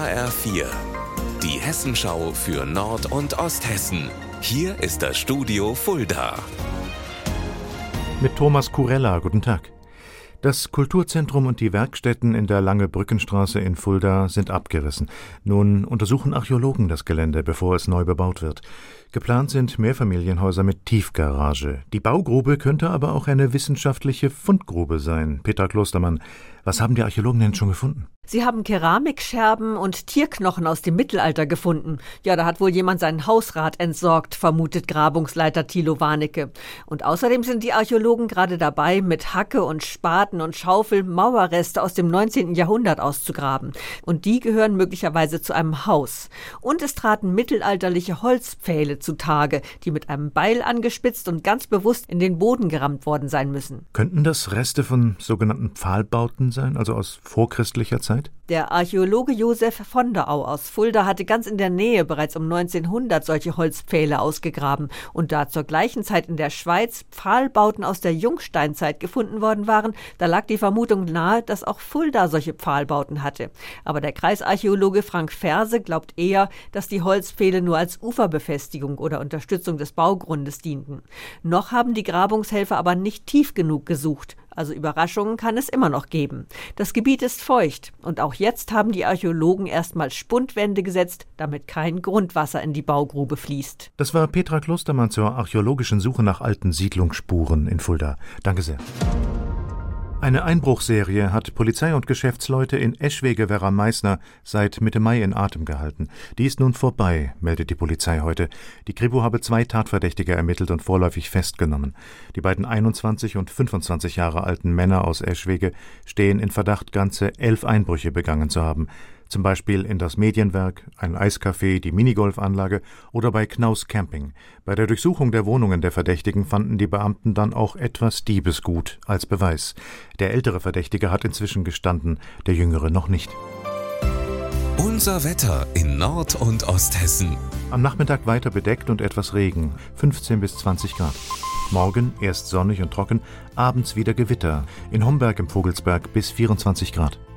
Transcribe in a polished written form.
HR4, die Hessenschau für Nord- und Osthessen. Hier ist das Studio Fulda. Mit Thomas Kurella, guten Tag. Das Kulturzentrum und die Werkstätten in der Lange-Brückenstraße in Fulda sind abgerissen. Nun untersuchen Archäologen das Gelände, bevor es neu bebaut wird. Geplant sind Mehrfamilienhäuser mit Tiefgarage. Die Baugrube könnte aber auch eine wissenschaftliche Fundgrube sein. Petra Klostermann, was haben die Archäologen denn schon gefunden? Sie haben Keramikscherben und Tierknochen aus dem Mittelalter gefunden. Ja, da hat wohl jemand seinen Hausrat entsorgt, vermutet Grabungsleiter Thilo Warnecke. Und außerdem sind die Archäologen gerade dabei, mit Hacke und Spaten und Schaufel Mauerreste aus dem 19. Jahrhundert auszugraben. Und die gehören möglicherweise zu einem Haus. Und es traten mittelalterliche Holzpfähle zutage, die mit einem Beil angespitzt und ganz bewusst in den Boden gerammt worden sein müssen. Könnten das Reste von sogenannten Pfahlbauten sein, also aus vorchristlicher Zeit? Der Archäologe Josef von der Au aus Fulda hatte ganz in der Nähe bereits um 1900 solche Holzpfähle ausgegraben. Und da zur gleichen Zeit in der Schweiz Pfahlbauten aus der Jungsteinzeit gefunden worden waren, da lag die Vermutung nahe, dass auch Fulda solche Pfahlbauten hatte. Aber der Kreisarchäologe Frank Ferse glaubt eher, dass die Holzpfähle nur als Uferbefestigung oder Unterstützung des Baugrundes dienten. Noch haben die Grabungshelfer aber nicht tief genug gesucht. Also Überraschungen kann es immer noch geben. Das Gebiet ist feucht und auch jetzt haben die Archäologen erstmal Spundwände gesetzt, damit kein Grundwasser in die Baugrube fließt. Das war Petra Klostermann zur archäologischen Suche nach alten Siedlungsspuren in Fulda. Danke sehr. Eine Einbruchserie hat Polizei und Geschäftsleute in Eschwege-Werra-Meißner seit Mitte Mai in Atem gehalten. Die ist nun vorbei, meldet die Polizei heute. Die Kripo habe 2 Tatverdächtige ermittelt und vorläufig festgenommen. Die beiden 21 und 25 Jahre alten Männer aus Eschwege stehen in Verdacht, ganze 11 Einbrüche begangen zu haben. Zum Beispiel in das Medienwerk, ein Eiscafé, die Minigolfanlage oder bei Knaus Camping. Bei der Durchsuchung der Wohnungen der Verdächtigen fanden die Beamten dann auch etwas Diebesgut als Beweis. Der ältere Verdächtige hat inzwischen gestanden, der jüngere noch nicht. Unser Wetter in Nord- und Osthessen. Am Nachmittag weiter bedeckt und etwas Regen, 15 bis 20 Grad. Morgen erst sonnig und trocken, abends wieder Gewitter. In Homberg im Vogelsberg bis 24 Grad.